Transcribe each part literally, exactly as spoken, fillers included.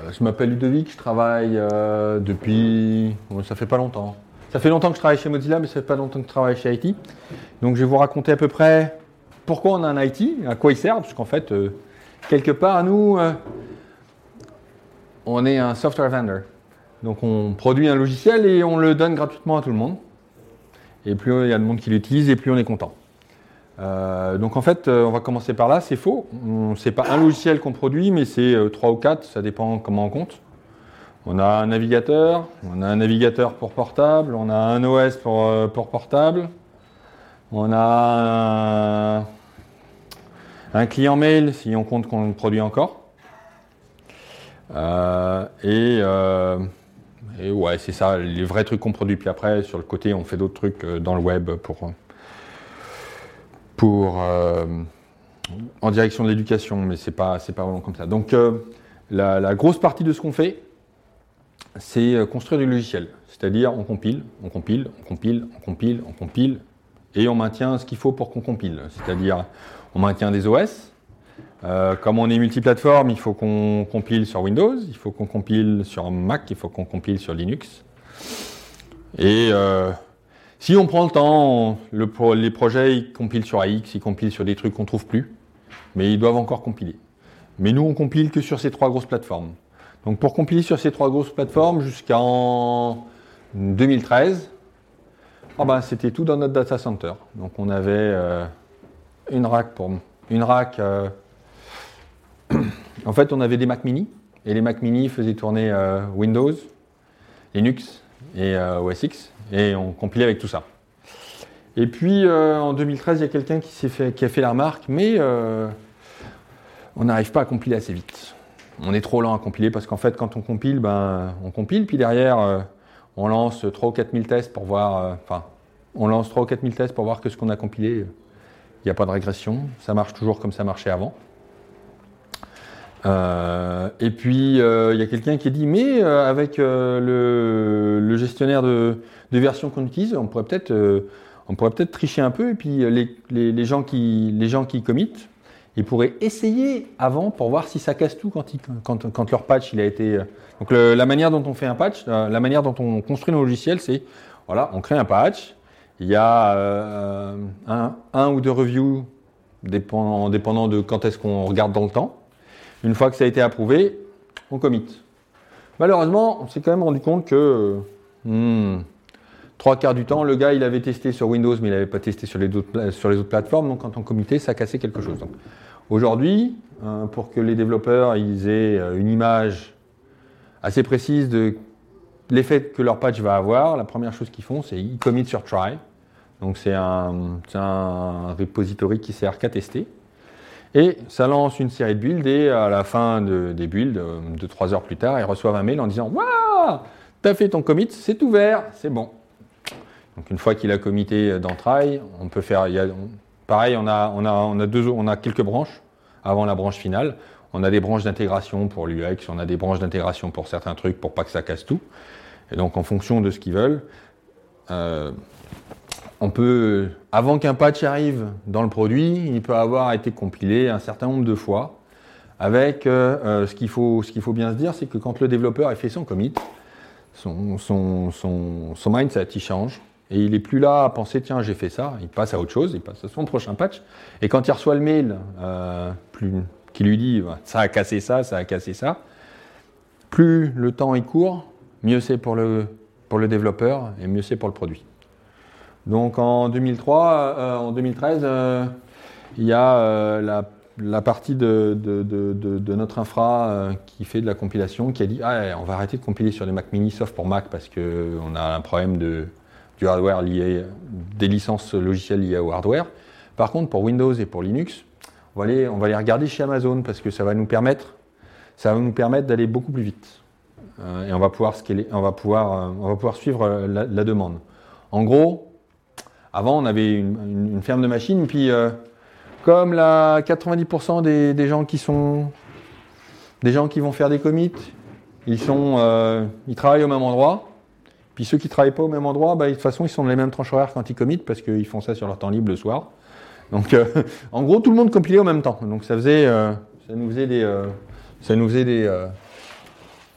je m'appelle Ludovic, je travaille euh, depuis... Bon, ça fait pas longtemps. Ça fait longtemps que je travaille chez Mozilla, mais ça fait pas longtemps que je travaille chez I T. Donc je vais vous raconter à peu près pourquoi on a un I T, à quoi il sert, parce qu'en fait, euh, quelque part, nous, euh, on est un software vendor. Donc on produit un logiciel et on le donne gratuitement à tout le monde. Et plus il y a de monde qui l'utilise, et plus on est content. Euh, donc en fait, euh, on va commencer par là, c'est faux. C'est pas un logiciel qu'on produit, mais c'est euh, trois ou quatre, ça dépend comment on compte. On a un navigateur, on a un navigateur pour portable, on a un O S pour, euh, pour portable, on a un, un client mail si on compte qu'on le produit encore. Euh, et, euh, et ouais, c'est ça, les vrais trucs qu'on produit. Puis après, sur le côté, on fait d'autres trucs euh, dans le web pour... pour euh, en direction de l'éducation, mais c'est pas, c'est pas vraiment comme ça. Donc euh, la, la grosse partie de ce qu'on fait, c'est construire du logiciel. C'est-à-dire on compile, on compile, on compile, on compile, on compile, et on maintient ce qu'il faut pour qu'on compile. C'est-à-dire on maintient des O S. Euh, comme on est multiplateforme, il faut qu'on compile sur Windows, il faut qu'on compile sur Mac, il faut qu'on compile sur Linux. Et euh, si on prend le temps, le pro, les projets ils compilent sur A X, ils compilent sur des trucs qu'on ne trouve plus, mais ils doivent encore compiler. Mais nous, on compile que sur ces trois grosses plateformes. Donc pour compiler sur ces trois grosses plateformes jusqu'en deux mille treize, oh ben, c'était tout dans notre data center. Donc on avait euh, une rack pour une rack. Euh, en fait, on avait des Mac mini, et les Mac mini faisaient tourner euh, Windows, Linux et euh, O S X. Et on compilait avec tout ça. Et puis euh, en deux mille treize, il y a quelqu'un qui, s'est fait, qui a fait la remarque, mais euh, on n'arrive pas à compiler assez vite. On est trop lent à compiler parce qu'en fait, quand on compile, ben, on compile, puis derrière, euh, on lance trois ou quatre mille tests pour voir. Enfin, euh, on lance trois ou quatre mille tests pour voir que ce qu'on a compilé, il n'y a pas de régression. Ça marche toujours comme ça marchait avant. Euh, et puis il euh, y a quelqu'un qui a dit mais euh, avec euh, le, le gestionnaire de, de version qu'on utilise, on pourrait peut-être euh, on pourrait peut-être tricher un peu et puis les, les, les gens qui les gens qui committent, ils pourraient essayer avant pour voir si ça casse tout quand, ils, quand, quand leur patch il a été. Donc le, la manière dont on fait un patch, la manière dont on construit nos logiciels, c'est voilà, on crée un patch, il y a euh, un, un ou deux reviews dépendant, dépendant de quand est-ce qu'on regarde dans le temps. Une fois que ça a été approuvé, on commit. Malheureusement, on s'est quand même rendu compte que hmm, trois quarts du temps, le gars il avait testé sur Windows, mais il n'avait pas testé sur les, autres, sur les autres plateformes. Donc quand on committait, ça cassait quelque chose. Donc, aujourd'hui, euh, pour que les développeurs ils aient une image assez précise de l'effet que leur patch va avoir, la première chose qu'ils font, c'est ils commit sur try. Donc c'est un, c'est un repository qui sert qu'à tester. Et ça lance une série de builds et à la fin de, des builds, deux trois heures plus tard, ils reçoivent un mail en disant « Waouh, t'as fait ton commit, c'est ouvert, c'est bon ». Donc une fois qu'il a commité dans Try, on peut faire… Il y a, pareil, on a, on, a, on, a deux, on a quelques branches avant la branche finale. On a des branches d'intégration pour l'U X, on a des branches d'intégration pour certains trucs pour pas que ça casse tout. Et donc en fonction de ce qu'ils veulent, euh, on peut, avant qu'un patch arrive dans le produit, il peut avoir été compilé un certain nombre de fois. Avec euh, euh, ce qu'il faut, ce qu'il faut bien se dire, c'est que quand le développeur a fait son commit, son, son, son, son mindset il change et il n'est plus là à penser tiens j'ai fait ça, il passe à autre chose, il passe à son prochain patch. Et quand il reçoit le mail euh, plus, qui lui dit ça a cassé ça, ça a cassé ça, plus le temps est court, mieux c'est pour le, pour le développeur et mieux c'est pour le produit. Donc en deux mille trois, euh, en deux mille treize, euh, il y a euh, la, la partie de, de, de, de, de notre infra euh, qui fait de la compilation, qui a dit ah, on va arrêter de compiler sur les Mac mini sauf pour Mac parce qu'on a un problème de, du hardware lié, des licences logicielles liées au hardware. Par contre, pour Windows et pour Linux, on va les, on va les regarder chez Amazon parce que ça va nous permettre, ça va nous permettre d'aller beaucoup plus vite. Euh, et on va pouvoir scaler, on va pouvoir, euh, on va pouvoir suivre la, la demande. En gros, avant, on avait une, une, une ferme de machines, puis euh, comme la quatre-vingt-dix pour cent des, des gens qui sont des gens qui vont faire des commits, ils sont, euh, ils travaillent au même endroit. Puis ceux qui ne travaillent pas au même endroit, bah, de toute façon, ils sont dans les mêmes tranches horaires quand ils committent parce qu'ils font ça sur leur temps libre le soir. Donc, euh, en gros, tout le monde compilait au même temps. Donc, ça faisait, euh, ça nous faisait des, euh, ça nous faisait des, euh,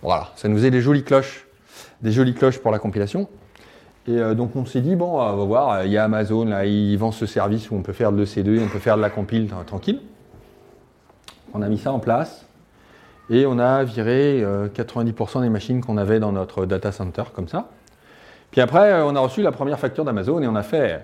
Voilà, ça nous faisait des jolies cloches, des jolies cloches pour la compilation. Et euh, donc on s'est dit, bon, on va voir, il y a Amazon, là, ils vendent ce service où on peut faire de l'E C deux, on peut faire de la compile euh, tranquille. On a mis ça en place et on a viré euh, quatre-vingt-dix pour cent des machines qu'on avait dans notre data center, comme ça. Puis après, euh, on a reçu la première facture d'Amazon et on a fait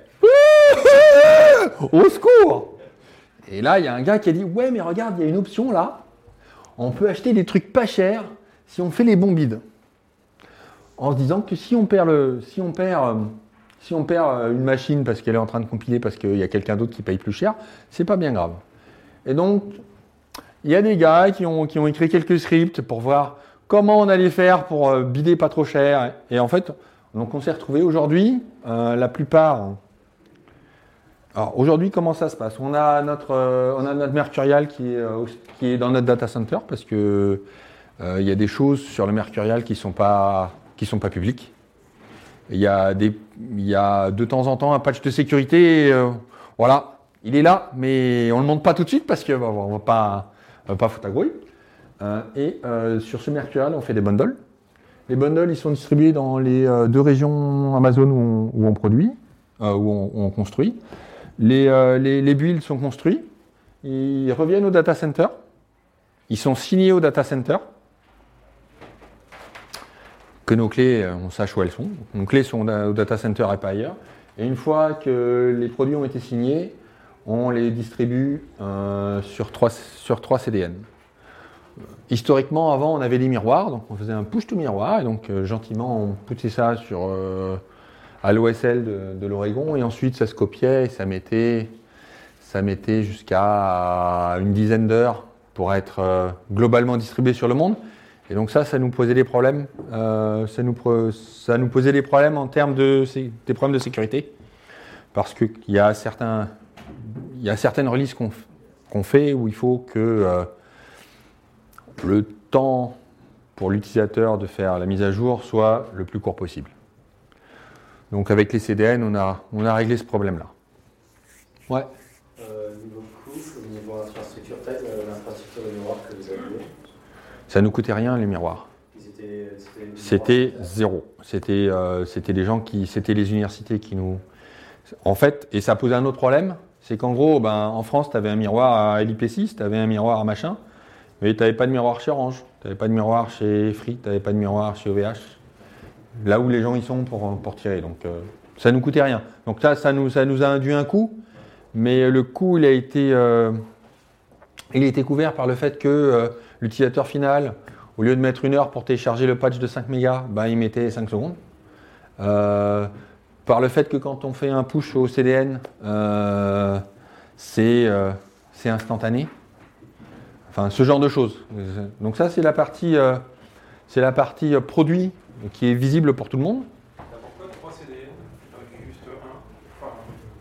« Au secours !» Et là, il y a un gars qui a dit « Ouais, mais regarde, il y a une option là, on peut acheter des trucs pas chers si on fait les bons bids. » En se disant que si on perd, le, si on perd, euh, si on perd une machine parce qu'elle est en train de compiler parce qu'il y a quelqu'un d'autre qui paye plus cher, c'est pas bien grave. Et donc, il y a des gars qui ont, qui ont écrit quelques scripts pour voir comment on allait faire pour euh, bider pas trop cher. Et en fait, donc on s'est retrouvé aujourd'hui, euh, la plupart. Alors aujourd'hui, comment ça se passe? On a notre, euh, on a notre Mercurial qui est, euh, qui est dans notre data center parce que euh, il y a des choses sur le Mercurial qui sont pas qui sont pas publiques. Il y a des, il y a de temps en temps un patch de sécurité. Euh, voilà, il est là, mais on le monte pas tout de suite parce que bah, on va pas, on va pas foutre la grouille. Euh, et euh, sur ce Mercurial, on fait des bundles. Les bundles, ils sont distribués dans les euh, deux régions Amazon où on, où on produit, euh, où, on, où on construit. Les, euh, les, les builds sont construits, ils reviennent au data center, ils sont signés au data center, que nos clés, on sache où elles sont. Nos clés sont au data center et pas ailleurs. Et une fois que les produits ont été signés, on les distribue euh, sur trois, sur trois C D N. Historiquement, avant, on avait des miroirs, donc on faisait un push to miroir, et donc euh, gentiment, on poussait ça sur, euh, à l'O S L de, de l'Oregon, et ensuite ça se copiait et ça mettait, ça mettait jusqu'à une dizaine d'heures pour être euh, globalement distribué sur le monde. Et donc ça, ça nous posait des problèmes, euh, ça, nous, ça nous posait des problèmes en termes de, des problèmes de sécurité, parce qu'il y a certains, il y a certaines releases qu'on qu'on fait où il faut que euh, le temps pour l'utilisateur de faire la mise à jour soit le plus court possible. Donc avec les C D N, on a, on a réglé ce problème-là. Ouais. Euh, niveau coût, niveau infrastructure, peut-être l'infrastructure de miroir que vous aviez. Ça nous coûtait rien les miroirs. C'était, c'était, c'était zéro. C'était, euh, c'était les gens qui, c'était les universités qui nous. En fait, et ça posait un autre problème, c'est qu'en gros, ben, en France, tu avais un miroir à L I P six, tu avais un miroir à machin. Mais tu n'avais pas de miroir chez Orange, tu n'avais pas de miroir chez Free, tu n'avais pas de miroir chez O V H. Là où les gens y sont pour, pour tirer. Donc euh, ça ne nous coûtait rien. Donc ça, ça nous, ça nous a induit un coût, mais le coût, il a été, euh, il a été couvert par le fait que euh, l'utilisateur final, au lieu de mettre une heure pour télécharger le patch de cinq mégas, ben, il mettait cinq secondes. Euh, par le fait que quand on fait un push au C D N, euh, c'est, euh, c'est instantané. Enfin, ce genre de choses. Donc ça, c'est la partie, euh, c'est la partie euh, produit qui est visible pour tout le monde. Pourquoi trois C D N avec juste un enfin,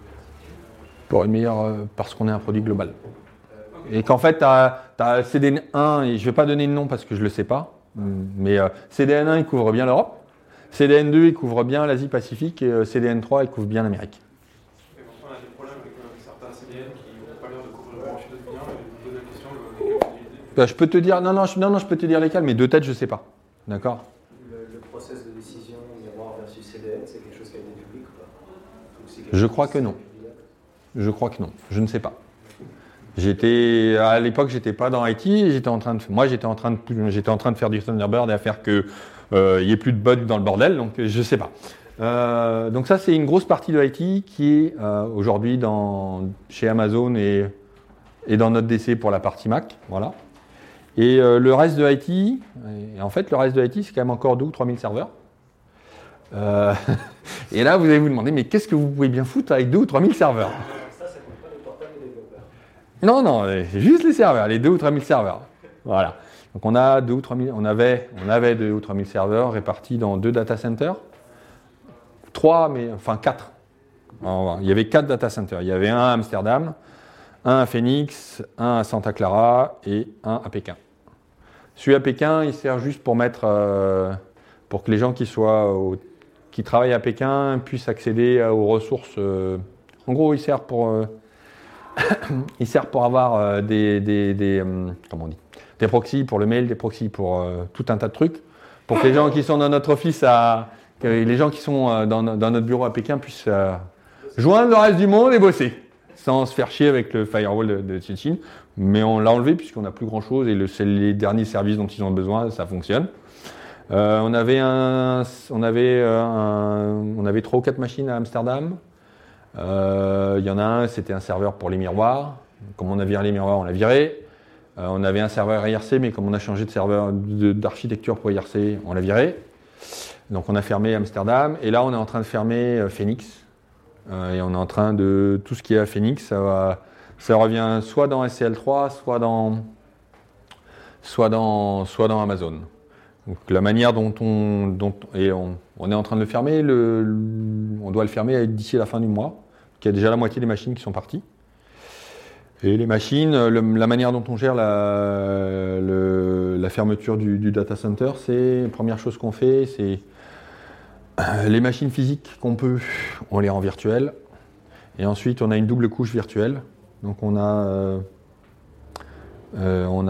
Pour une meilleure, euh, parce qu'on est un produit global. Euh, okay. Et qu'en fait, tu as C D N un, et je ne vais pas donner de nom parce que je ne le sais pas, mais euh, C D N un, il couvre bien l'Europe. C D N deux, il couvre bien l'Asie-Pacifique. Et euh, C D N trois, il couvre bien l'Amérique. Et on a des problèmes avec euh, certains C D N qui n'ont pas l'air de couvrir le marché de bien. Et je me pose la question de... Ben, je peux te dire, non, non, je, non, non, je peux te dire lesquels, mais deux têtes, je ne sais pas. D'accord. Le, le process de décision miroir versus C D N, c'est quelque chose qui a été public ou pas? Je crois que non. Je crois que non. Je ne sais pas. J'étais à l'époque, j'étais pas dans I T. J'étais en train de, moi, j'étais en train de, j'étais en train de faire du Thunderbird et à faire que euh, il y ait plus de bugs dans le bordel. Donc, je sais pas. Euh, donc ça, c'est une grosse partie de I T qui est euh, aujourd'hui dans chez Amazon et et dans notre D C pour la partie Mac. Voilà. Et euh, le reste de I T, et en fait, le reste de I T, c'est quand même encore deux ou trois mille serveurs. Euh, et là, vous allez vous demander, mais qu'est-ce que vous pouvez bien foutre avec deux ou trois mille serveurs? Ça, ça compte pas les portails des développeurs. Non, non, c'est juste les serveurs, les deux ou trois mille serveurs. Voilà. Donc on a deux ou trois mille, on avait, on avait deux ou trois mille serveurs répartis dans deux data centers. Trois, mais enfin quatre. Alors, il y avait quatre data centers. Il y avait un à Amsterdam, un à Phoenix, un à Santa Clara et un à Pékin. Celui à Pékin, il sert juste pour mettre, euh, pour que les gens qui soient, au, qui travaillent à Pékin puissent accéder aux ressources. Euh, en gros, il sert pour, euh, il sert pour avoir euh, des, des, des euh, comment on dit, des proxys pour le mail, des proxys pour euh, tout un tas de trucs, pour que les gens qui sont dans notre office, à, que les gens qui sont euh, dans, dans notre bureau à Pékin puissent euh, joindre le reste du monde et bosser, sans se faire chier avec le firewall de, de Chine. Mais on l'a enlevé puisqu'on n'a plus grand-chose et le, c'est les derniers services dont ils ont besoin, ça fonctionne. Euh, on avait un, on avait euh, un, on avait trois ou quatre machines à Amsterdam. Il euh, y en a un, c'était un serveur pour les miroirs. Comme on a viré les miroirs, on l'a viré. Euh, on avait un serveur I R C, mais comme on a changé de serveur de, d'architecture pour I R C, on l'a viré. Donc on a fermé Amsterdam. Et là, on est en train de fermer euh, Phoenix. Euh, et on est en train de tout ce qui est à Phoenix, ça, va, ça revient soit dans S C L trois, soit dans, soit dans, soit dans Amazon. Donc la manière dont on, dont, et on, on est en train de le fermer, le, le, on doit le fermer d'ici la fin du mois. Il y a déjà la moitié des machines qui sont parties. Et les machines, le, la manière dont on gère la, le, la fermeture du, du data center, c'est la première chose qu'on fait, c'est euh, les machines physiques qu'on peut, on les rend virtuelles. Et ensuite, on a une double couche virtuelle. Donc on a, euh, euh, on a,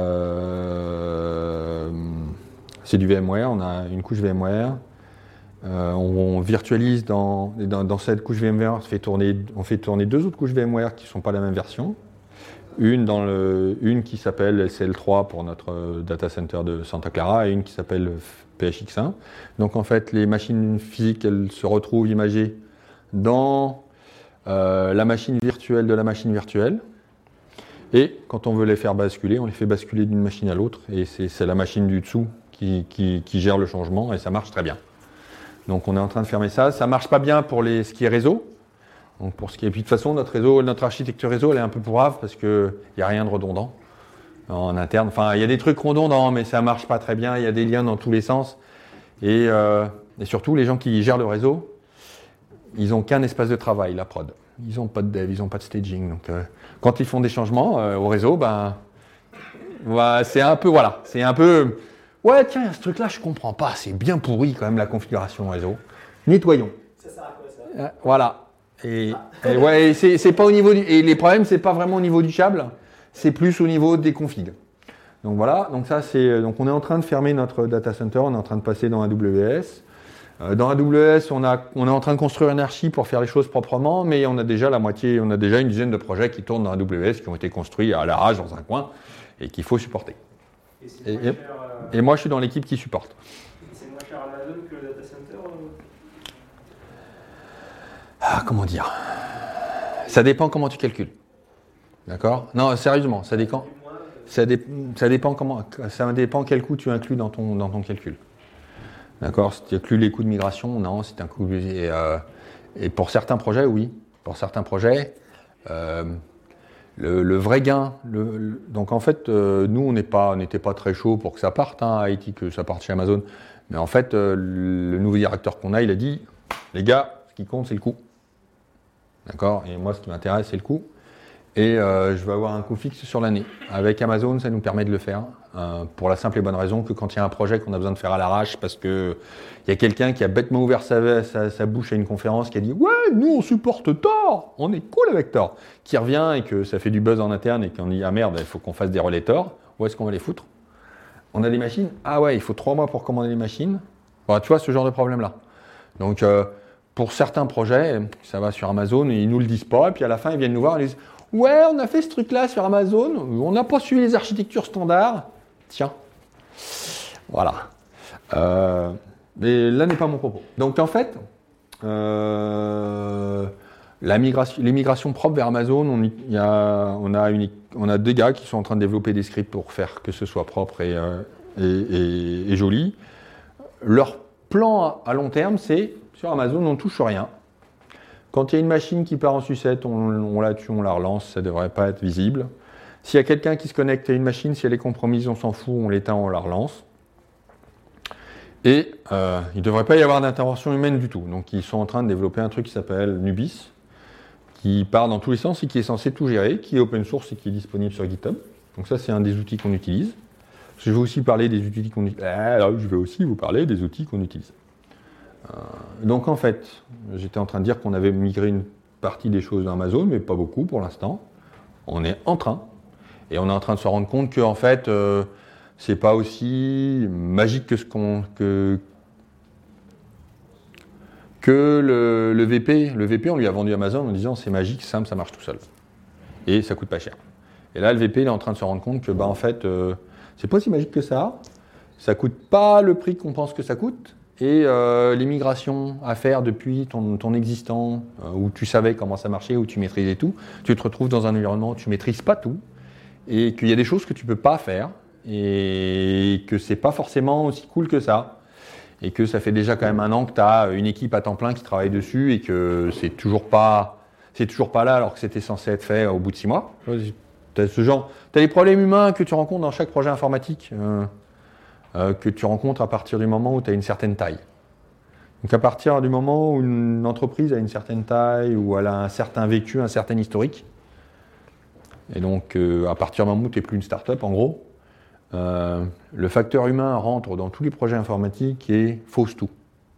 euh, c'est du VMware. On a une couche VMware. Euh, on, on virtualise dans, dans, dans cette couche VMware, on fait, tourner, on fait tourner deux autres couches VMware qui ne sont pas la même version. Une, dans le, une qui s'appelle S C L trois pour notre data center de Santa Clara et une qui s'appelle P H X un. Donc en fait, les machines physiques, elles se retrouvent imagées dans euh, la machine virtuelle de la machine virtuelle. Et quand on veut les faire basculer, on les fait basculer d'une machine à l'autre. Et c'est, c'est la machine du dessous qui, qui, qui gère le changement et ça marche très bien. Donc on est en train de fermer ça. Ça ne marche pas bien pour les, ce qui est réseau. Donc pour ce qui est... Et puis de toute façon, notre réseau, notre architecture réseau, elle est un peu pourrave parce qu'il n'y a rien de redondant en interne. Enfin, il y a des trucs redondants, mais ça ne marche pas très bien. Il y a des liens dans tous les sens. Et, euh, et surtout, les gens qui gèrent le réseau, ils n'ont qu'un espace de travail, la prod. Ils n'ont pas de dev, ils n'ont pas de staging. Donc euh, quand ils font des changements euh, au réseau, ben, bah, c'est un peu, voilà, c'est un peu... Ouais, tiens, ce truc-là, je comprends pas. C'est bien pourri quand même la configuration réseau. Nettoyons. Ça sert à quoi ça? Euh, voilà. Et, et ouais, c'est, c'est pas au niveau du. Et les problèmes, c'est pas vraiment au niveau du câble. C'est plus au niveau des configs. Donc voilà. Donc ça, c'est. Donc on est en train de fermer notre data center. On est en train de passer dans A W S. Euh, dans A W S, on a, on est en train de construire une archi pour faire les choses proprement, mais on a déjà la moitié, on a déjà une dizaine de projets qui tournent dans A W S qui ont été construits à l'arrache dans un coin et qu'il faut supporter. Et, c'est Et, moins et, cher, euh, et moi, je suis dans l'équipe qui supporte. c'est moins cher Amazon que le data center euh Ah, comment dire? Ça dépend comment tu calcules. D'accord? Non, sérieusement, ça dépend. Ça, dé, ça dépend comment. Ça dépend quel coût tu inclus dans ton dans ton calcul. D'accord? Si tu inclus les coûts de migration, non. C'est un coût. Et, euh, et pour certains projets, oui. Pour certains projets, euh, le, le vrai gain. Le, le, donc en fait, euh, nous, on n'est pas, on n'était pas très chaud pour que ça parte, hein, à Haïti, que ça parte chez Amazon. Mais en fait, euh, le nouveau directeur qu'on a, il a dit, les gars, ce qui compte, c'est le coût. D'accord? Et moi, ce qui m'intéresse, c'est le coût. Et euh, je vais avoir un coût fixe sur l'année. Avec Amazon, ça nous permet de le faire. Euh, pour la simple et bonne raison que quand il y a un projet qu'on a besoin de faire à l'arrache, parce qu'il y a quelqu'un qui a bêtement ouvert sa, sa, sa bouche à une conférence qui a dit « Ouais, nous, on supporte Tor, on est cool avec Tor », qui revient et que ça fait du buzz en interne et qu'on dit « Ah merde, il faut qu'on fasse des relais Tor, où est-ce qu'on va les foutre ?» On a des machines? Ah ouais, il faut trois mois pour commander les machines. Bon, tu vois, ce genre de problème-là. Donc, euh, pour certains projets, ça va sur Amazon et ils nous le disent pas. Et puis à la fin, ils viennent nous voir et ils disent « Ouais, on a fait ce truc-là sur Amazon, on n'a pas suivi les architectures standards. » Tiens, voilà. Euh, mais là n'est pas mon propos. Donc en fait, euh, la migration, les migrations propres vers Amazon, on, y a, on, a une, on a deux gars qui sont en train de développer des scripts pour faire que ce soit propre et, euh, et, et, et joli. Leur plan à long terme, c'est sur Amazon, on ne touche rien. Quand il y a une machine qui part en sucette, on, on la tue, on la relance, ça ne devrait pas être visible. S'il y a quelqu'un qui se connecte à une machine, si elle est compromise, on s'en fout, on l'éteint, on la relance. Et euh, il ne devrait pas y avoir d'intervention humaine du tout. Donc ils sont en train de développer un truc qui s'appelle Nubis, qui part dans tous les sens et qui est censé tout gérer, qui est open source et qui est disponible sur GitHub. Donc ça, c'est un des outils qu'on utilise. Je vais aussi parler des outils qu'on utilise. Ah, je vais aussi vous parler des outils qu'on utilise. Euh, donc en fait, j'étais en train de dire qu'on avait migré une partie des choses d'Amazon, mais pas beaucoup pour l'instant. On est en train. Et on est en train de se rendre compte que en fait, euh, c'est pas aussi magique que ce qu'on que que le, le V P. Le V P, on lui a vendu Amazon en disant c'est magique, simple, ça marche tout seul. Et ça coûte pas cher. Et là, le V P, il est en train de se rendre compte que, bah, en fait, euh, c'est pas si magique que ça. Ça coûte pas le prix qu'on pense que ça coûte. Et euh, les migrations à faire depuis ton, ton existant, euh, où tu savais comment ça marchait, où tu maîtrisais tout, tu te retrouves dans un environnement où tu maîtrises pas tout. Et qu'il y a des choses que tu peux pas faire. Et que c'est pas forcément aussi cool que ça. Et que ça fait déjà quand même un an que tu as une équipe à temps plein qui travaille dessus et que c'est toujours pas, c'est toujours pas là alors que c'était censé être fait au bout de six mois. Tu as ce genre, tu as les problèmes humains que tu rencontres dans chaque projet informatique, euh, euh, que tu rencontres à partir du moment où tu as une certaine taille. Donc à partir du moment où une entreprise a une certaine taille, où elle a un certain vécu, un certain historique, et donc euh, à partir du moment où tu n'es plus une start-up en gros, Euh, le facteur humain rentre dans tous les projets informatiques et fausse tout.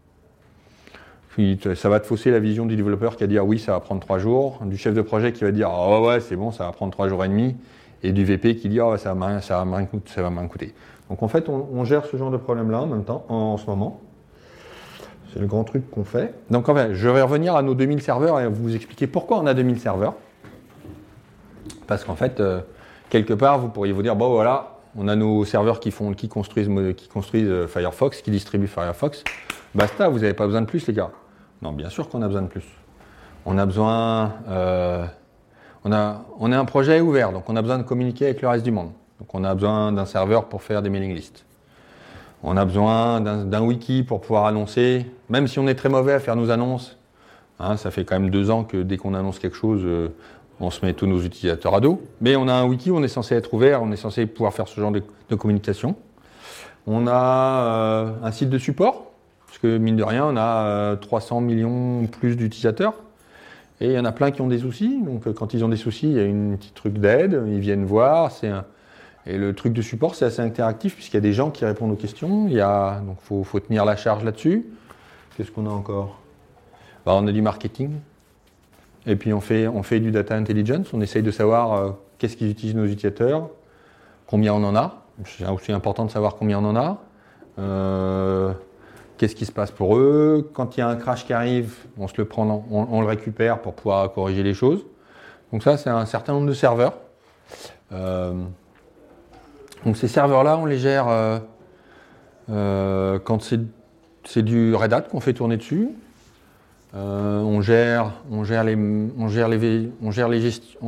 Puis, ça va te fausser la vision du développeur qui va dire oui, ça va prendre trois jours, du chef de projet qui va dire ah oh, ouais, c'est bon, ça va prendre trois jours et demi, et du V P qui dit ah oh, ça va rien, ça va rien coûter, ça va rien coûter. Donc en fait, on, on gère ce genre de problème-là en même temps, en, en ce moment. C'est le grand truc qu'on fait. Donc en fait, je vais revenir à nos deux mille serveurs et vous expliquer pourquoi on a deux mille serveurs. Parce qu'en fait, euh, quelque part, vous pourriez vous dire bon voilà. On a nos serveurs qui, font, qui construisent, qui construisent Firefox, qui distribuent Firefox. Basta, vous n'avez pas besoin de plus, les gars. Non, bien sûr qu'on a besoin de plus. On a besoin... Euh, on, a, on est un projet ouvert, donc on a besoin de communiquer avec le reste du monde. Donc on a besoin d'un serveur pour faire des mailing lists. On a besoin d'un, d'un wiki pour pouvoir annoncer, même si on est très mauvais à faire nos annonces. Hein, ça fait quand même deux ans que dès qu'on annonce quelque chose... Euh, on se met tous nos utilisateurs à dos, mais on a un wiki, on est censé être ouvert, on est censé pouvoir faire ce genre de, de communication. On a euh, un site de support, parce que mine de rien, on a euh, trois cents millions ou plus d'utilisateurs, et il y en a plein qui ont des soucis, donc euh, quand ils ont des soucis, il y a une petite truc d'aide, ils viennent voir, c'est un... et le truc de support, c'est assez interactif, puisqu'il y a des gens qui répondent aux questions, il y a... donc il faut, faut tenir la charge là-dessus. Qu'est-ce qu'on a encore ? Bah, on a du marketing. Et puis on fait, on fait du data intelligence, on essaye de savoir euh, qu'est-ce qu'ils utilisent nos utilisateurs, combien on en a. C'est aussi important de savoir combien on en a. Euh, qu'est-ce qui se passe pour eux. Quand il y a un crash qui arrive, on, se le, prend, on, on le récupère pour pouvoir corriger les choses. Donc ça, c'est un certain nombre de serveurs. Euh, donc ces serveurs-là, on les gère euh, euh, quand c'est, c'est du Red Hat qu'on fait tourner dessus. Euh, on gère, on gère les, on gère les, on gère les gestions,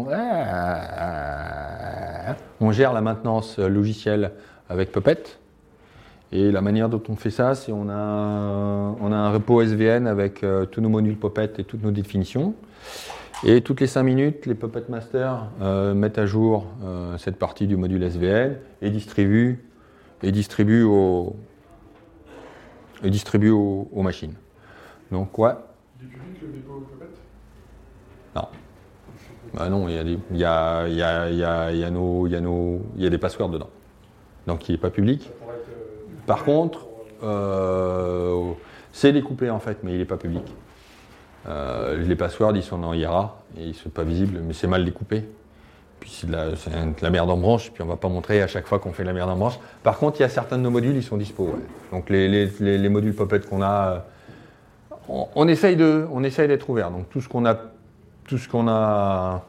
on gère la maintenance logicielle avec Puppet. Et la manière dont on fait ça, c'est on a, on a un repo S V N avec euh, tous nos modules Puppet et toutes nos définitions. Et toutes les cinq minutes, les Puppet Masters euh, mettent à jour euh, cette partie du module S V N et distribuent, et distribuent aux, et distribuent aux, aux machines. Donc ouais. Du public, le dépôt Puppet ? Non. Bah non, il y a des, il y a, il y a, il y a, il y a nos, il y a nos, il y a des passwords dedans. Donc il n'est pas public. Ça pourrait être, euh, Par contre, euh, c'est découpé en fait, mais il n'est pas public. Euh, les passwords, ils sont en I R A et ils ne sont pas visibles, mais c'est mal découpé. Puis c'est de, la, c'est de la merde en branche, puis on ne va pas montrer à chaque fois qu'on fait de la merde en branche. Par contre, il y a certains de nos modules, ils sont dispo. Ouais. Donc les, les, les, les modules Puppet qu'on a, on, on essaye de, on essaye d'être ouvert. Donc tout ce qu'on a, tout ce qu'on a,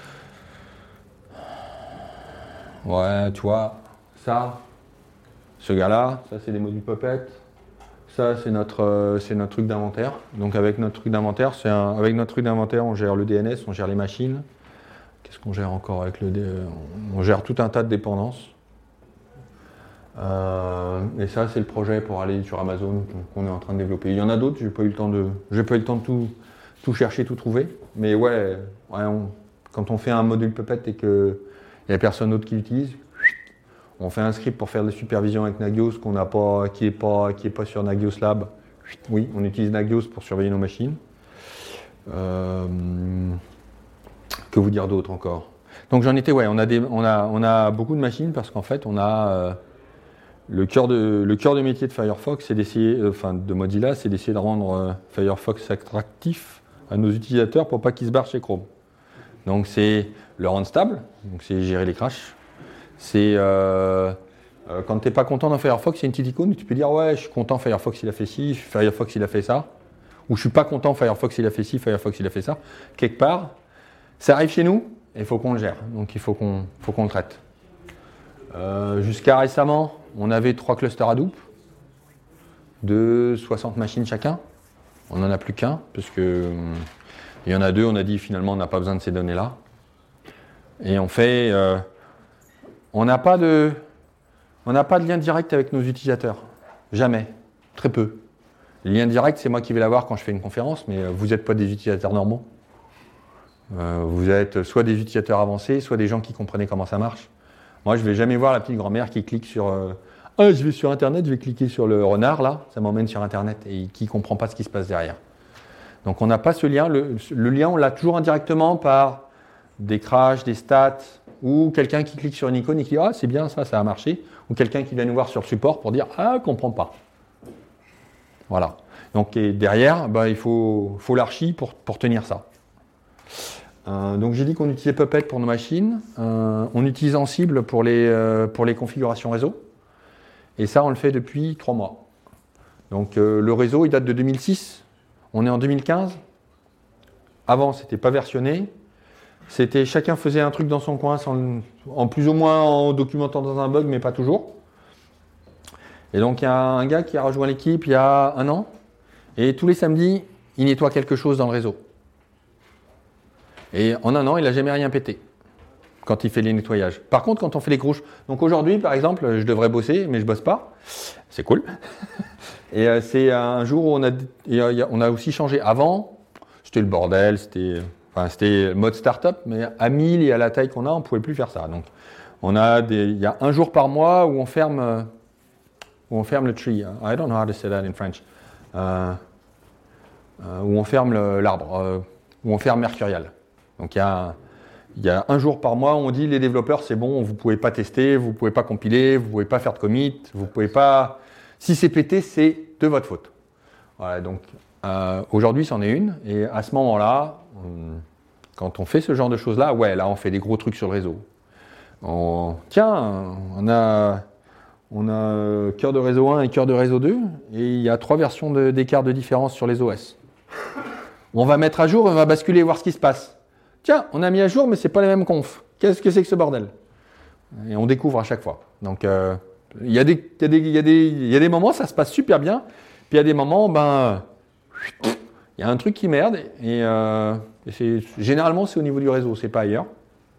ouais, tu vois, ça, ce gars-là, ça c'est des modules Puppet. Ça, c'est notre, euh, c'est notre truc d'inventaire. Donc avec notre truc d'inventaire, c'est un, avec notre truc d'inventaire, on gère le D N S, on gère les machines. Qu'est-ce qu'on gère encore avec le D N S ? On gère tout un tas de dépendances. Euh, et ça, c'est le projet pour aller sur Amazon qu'on est en train de développer. Il y en a d'autres, j'ai pas eu le temps de, j'ai pas eu le temps de tout, tout chercher, tout trouver. Mais ouais, ouais on, quand on fait un module Puppet et qu'il n'y a personne d'autre qui l'utilise, on fait un script pour faire de la supervision avec Nagios qu'on n'a pas, qui n'est pas, qui est pas sur Nagios Lab. Oui, on utilise Nagios pour surveiller nos machines. Euh, que vous dire d'autre encore ? Donc j'en étais, ouais, on a, des, on a, on a beaucoup de machines parce qu'en fait, on a euh, le cœur de, le cœur de métier de Firefox, c'est d'essayer, euh, enfin de Mozilla, c'est d'essayer de rendre euh, Firefox attractif à nos utilisateurs pour pas qu'ils se barrent chez Chrome. Donc c'est le rendre stable, donc c'est gérer les crashs. C'est euh, euh, quand tu n'es pas content dans Firefox, il y a une petite icône où tu peux dire ouais, je suis content, Firefox il a fait ci, Firefox il a fait ça. Ou je suis pas content, Firefox il a fait ci, Firefox il a fait ça. Quelque part, ça arrive chez nous et il faut qu'on le gère. Donc il faut qu'on faut qu'on le traite. Euh, jusqu'à récemment, on avait trois clusters Hadoop de soixante machines chacun. On n'en a plus qu'un, parce que il y en a deux, on a dit finalement on n'a pas besoin de ces données-là. Et on fait, euh, on n'a pas de, on n'a pas de lien direct avec nos utilisateurs, jamais, très peu. Le lien direct, c'est moi qui vais l'avoir quand je fais une conférence, mais vous n'êtes pas des utilisateurs normaux. Euh, vous êtes soit des utilisateurs avancés, soit des gens qui comprenaient comment ça marche. Moi, je ne vais jamais voir la petite grand-mère qui clique sur euh, « Ah, je vais sur Internet, je vais cliquer sur le renard, là, ça m'emmène sur Internet » et qui ne comprend pas ce qui se passe derrière. Donc, on n'a pas ce lien. Le, le lien, on l'a toujours indirectement par des crashs, des stats, ou quelqu'un qui clique sur une icône et qui dit « Ah, c'est bien ça, ça a marché », ou quelqu'un qui vient nous voir sur le support pour dire « Ah, je ne comprends pas ». Voilà. Donc, et derrière, bah, il faut, faut l'archi pour, pour tenir ça. Euh, donc j'ai dit qu'on utilisait Puppet pour nos machines, euh, on utilise Ansible pour les, euh, pour les configurations réseau, et ça on le fait depuis trois mois. Donc euh, le réseau il date de deux mille six, on est en deux mille quinze, avant c'était pas versionné, c'était chacun faisait un truc dans son coin, sans, en plus ou moins en documentant dans un bug, mais pas toujours. Et donc il y a un gars qui a rejoint l'équipe il y a un an, et tous les samedis il nettoie quelque chose dans le réseau. Et en un an, il n'a jamais rien pété quand il fait les nettoyages. Par contre, quand on fait les gros... Donc aujourd'hui, par exemple, je devrais bosser, mais je ne bosse pas. C'est cool. Et euh, c'est un jour où on a, et, euh, on a aussi changé. Avant, c'était le bordel, c'était, enfin, c'était mode startup, mais à mille et à la taille qu'on a, on ne pouvait plus faire ça. Donc, on a des, il y a un jour par mois où on ferme, euh, où on ferme le tree. I don't know how to say that in French. Euh, euh, où on ferme le, l'arbre, euh, où on ferme Mercurial. Donc il y, a, il y a un jour par mois où on dit les développeurs c'est bon, vous ne pouvez pas tester, vous ne pouvez pas compiler, vous ne pouvez pas faire de commit, vous pouvez pas... Si c'est pété, c'est de votre faute. Voilà, donc euh, aujourd'hui c'en est une, et à ce moment-là, on, quand on fait ce genre de choses-là, ouais, là on fait des gros trucs sur le réseau. On, tiens, on a, on a cœur de réseau un et cœur de réseau deux, et il y a trois versions de, d'écart de différence sur les O S. On va mettre à jour et on va basculer et voir ce qui se passe. Tiens, on a mis à jour, mais ce n'est pas les mêmes confs. Qu'est-ce que c'est que ce bordel? Et on découvre à chaque fois. Donc, euh, il y a des, il y a des, il y a des, il y a des moments, ça se passe super bien. Puis il y a des moments, ben, il y a un truc qui merde. Et, euh, et c'est, généralement, c'est au niveau du réseau, c'est pas ailleurs.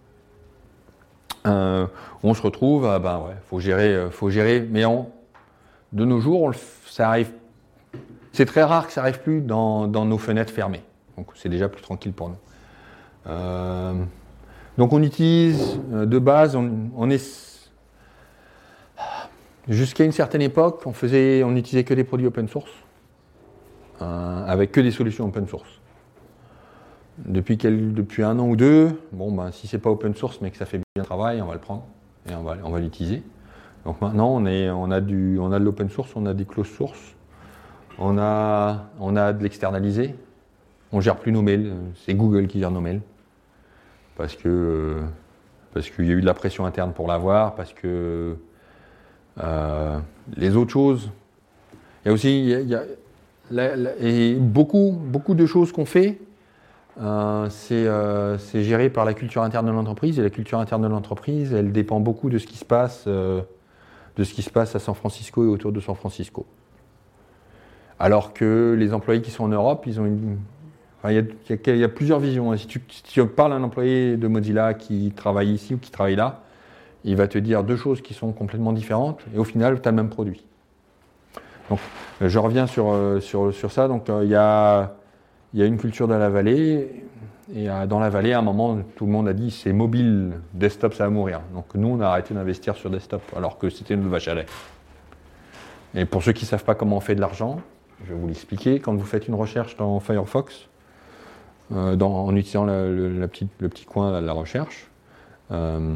Euh, on se retrouve, ah ben ouais, faut gérer, faut gérer. Mais on, de nos jours, on le, ça arrive. C'est très rare que ça arrive plus dans, dans nos fenêtres fermées. Donc c'est déjà plus tranquille pour nous. Euh, donc on utilise euh, de base, on, on est jusqu'à une certaine époque, on faisait, on n'utilisait que des produits open source, euh, avec que des solutions open source. Depuis, quel, depuis un an ou deux, bon ben si c'est pas open source mais que ça fait bien le travail, on va le prendre et on va, on va l'utiliser. Donc maintenant on est, on a du, on a de l'open source, on a des closed source, on a, on a de l'externalisé. On ne gère plus nos mails, c'est Google qui gère nos mails. Parce que euh, parce qu'il y a eu de la pression interne pour l'avoir, parce que euh, les autres choses. Il y a aussi il y a, il y a, la, la, et beaucoup, beaucoup de choses qu'on fait, euh, c'est, euh, c'est géré par la culture interne de l'entreprise. Et la culture interne de l'entreprise, elle dépend beaucoup de ce qui se passe, euh, de ce qui se passe à San Francisco et autour de San Francisco. Alors que les employés qui sont en Europe, ils ont une... Enfin, il, y a, il y a plusieurs visions. Si tu, si tu parles à un employé de Mozilla qui travaille ici ou qui travaille là, il va te dire deux choses qui sont complètement différentes et au final, tu as le même produit. Donc, je reviens sur, sur, sur ça. Donc, il y a, il y a une culture de la vallée et dans la vallée, à un moment, tout le monde a dit c'est mobile, desktop, ça va mourir. Donc, nous, on a arrêté d'investir sur desktop alors que c'était notre vache à lait. Et pour ceux qui ne savent pas comment on fait de l'argent, je vais vous l'expliquer. Quand vous faites une recherche dans Firefox, euh, dans, en utilisant la, le, la petite, le petit coin de la recherche, euh,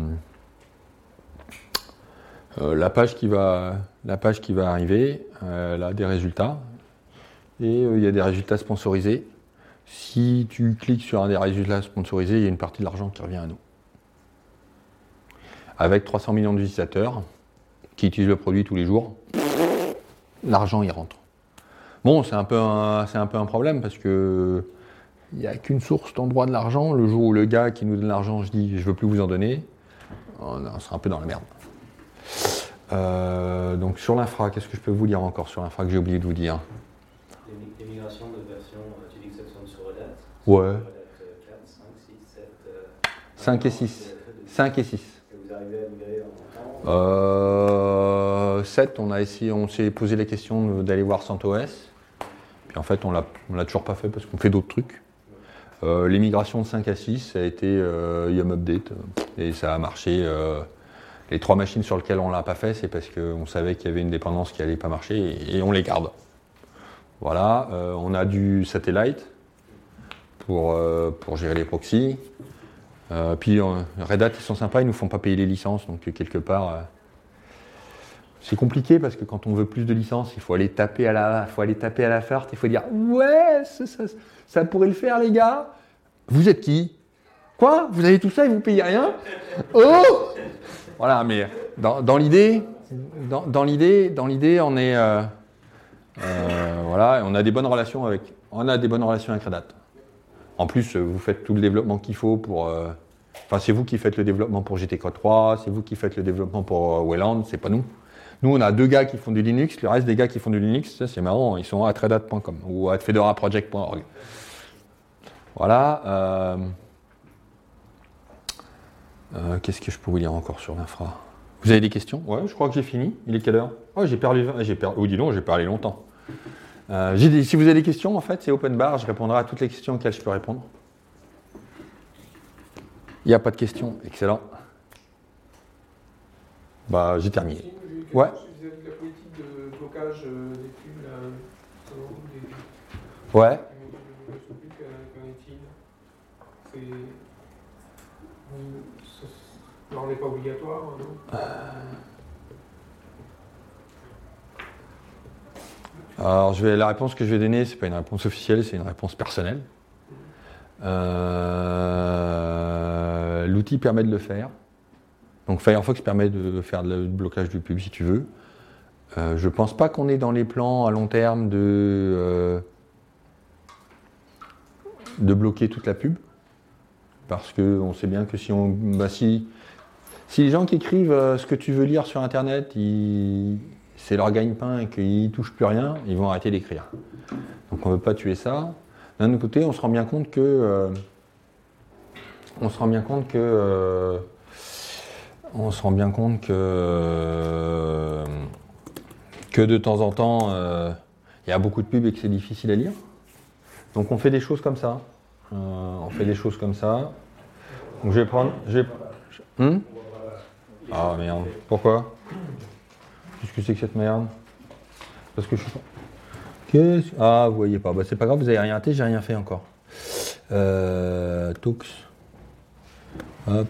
euh, la, page qui va, la page qui va arriver, euh, elle a des résultats. Et euh, il y a des résultats sponsorisés. Si tu cliques sur un des résultats sponsorisés, il y a une partie de l'argent qui revient à nous. avec trois cents millions d'utilisateurs qui utilisent le produit tous les jours, l'argent y rentre. Bon, c'est un peu un, c'est un peu un problème parce que il n'y a qu'une source d'endroit de l'argent. Le jour où le gars qui nous donne l'argent, je dis je veux plus vous en donner, on sera un peu dans la merde. Euh, donc sur l'infra, qu'est-ce que je peux vous dire encore sur l'infra que j'ai oublié de vous dire? Les migrations de version, tu dis que ça tourne sur Red Hat? Ouais. Red Hat quatre, cinq, six, sept... Euh, cinq et six. cinq et six. Et vous arrivez à migrer en temps? Euh, sept, on a essayé, on s'est posé la question d'aller voir CentOS. Puis en fait, on l'a, on l'a toujours pas fait parce qu'on fait d'autres trucs. Euh, les migrations de cinq à six, ça a été euh, Yum Update et ça a marché. Euh, les trois machines sur lesquelles on l'a pas fait, c'est parce qu'on savait qu'il y avait une dépendance qui allait pas marcher et, et on les garde. Voilà, euh, on a du satellite pour, euh, pour gérer les proxys. Euh, puis euh, Red Hat, ils sont sympas, ils nous font pas payer les licences, donc quelque part, euh, c'est compliqué parce que quand on veut plus de licences, il faut aller taper à la, faut aller taper à la Fart, il faut dire ouais, ça, ça, ça pourrait le faire les gars. Vous êtes qui? Quoi? Vous avez tout ça et vous payez rien? Oh! Voilà, mais dans, dans l'idée, dans, dans l'idée, dans l'idée, on est, euh, euh, voilà, on a des bonnes relations avec, on a des bonnes relations avec Red Hat. En plus, vous faites tout le développement qu'il faut pour, euh, enfin, c'est vous qui faites le développement pour G T Code trois, c'est vous qui faites le développement pour euh, Wayland, c'est pas nous. Nous, on a deux gars qui font du Linux, le reste des gars qui font du Linux, ça c'est marrant, ils sont à red hat point com ou à fedora project point org. Voilà. Euh, euh, qu'est-ce que je peux vous dire encore sur l'infra? Vous avez des questions? Ouais, je crois que j'ai fini. Il est quelle heure? Oh, j'ai perdu. J'ai perdu. Oh, dis donc, j'ai parlé longtemps. Euh, j'ai des, si vous avez des questions, en fait, c'est open bar. Je répondrai à toutes les questions auxquelles je peux répondre. Il n'y a pas de questions. Excellent. Bah, j'ai terminé. Ouais. Vis-à-vis de la politique de blocage euh, des pubs, là, selon vous, des, Ouais. des modules de blocage public, qu'en est-il? C'est. Ça n'en est pas obligatoire, non? Alors, je vais, la réponse que je vais donner, c'est pas une réponse officielle, c'est une réponse personnelle. Euh, l'outil permet de le faire. Donc Firefox permet de faire le blocage du pub si tu veux. Euh, je pense pas qu'on est dans les plans à long terme de, euh, de bloquer toute la pub. Parce qu'on sait bien que si on. Bah si, si les gens qui écrivent euh, ce que tu veux lire sur internet, ils, c'est leur gagne-pain et qu'ils ne touchent plus rien, ils vont arrêter d'écrire. Donc on ne veut pas tuer ça. D'un autre côté, on se rend bien compte que. Euh, on se rend bien compte que. Euh, on se rend bien compte que. Euh, que de temps en temps, euh, il y a beaucoup de pubs et que c'est difficile à lire. Donc on fait des choses comme ça. Euh, on fait des choses comme ça. Donc je vais prendre. Je vais... Hmm ah merde. Pourquoi? Qu'est-ce que c'est que cette merde? Parce que je suis pas. Qu'est-ce... Ah, vous voyez pas. Bah, c'est pas grave, vous avez rien raté, j'ai rien fait encore. Euh. Toux. Hop.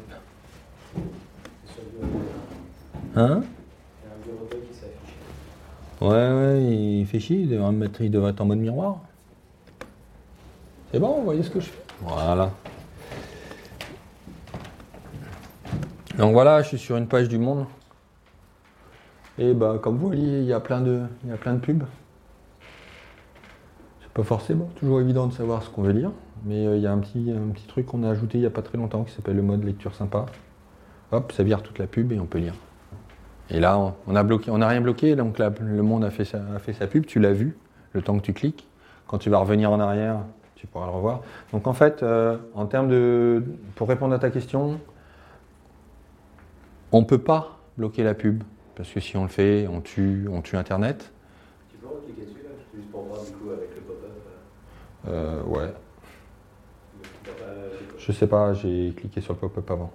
Hein? Ouais, ouais, il fait chier, il devrait, mettre, il devrait être en mode miroir. C'est bon, vous voyez ce que je fais? Voilà. Donc voilà, je suis sur une page du Monde. Et bah, comme vous voyez, il y a plein de, il y a plein de pubs. C'est pas forcément toujours évident de savoir ce qu'on veut lire, mais euh, il y a un petit, un petit truc qu'on a ajouté il n'y a pas très longtemps qui s'appelle le mode lecture sympa. Hop, ça vire toute la pub et on peut lire. Et là, on a bloqué, on n'a rien bloqué, donc là, le Monde a fait, sa, a fait sa pub, tu l'as vu, le temps que tu cliques. Quand tu vas revenir en arrière, tu pourras le revoir. Donc en fait, euh, en termes de, pour répondre à ta question, on ne peut pas bloquer la pub, parce que si on le fait, on tue, on tue Internet. Tu peux cliquer dessus là, juste pour voir du coup avec le pop-up. Euh, ouais. Le pop-up. Je sais pas, j'ai cliqué sur le pop-up avant.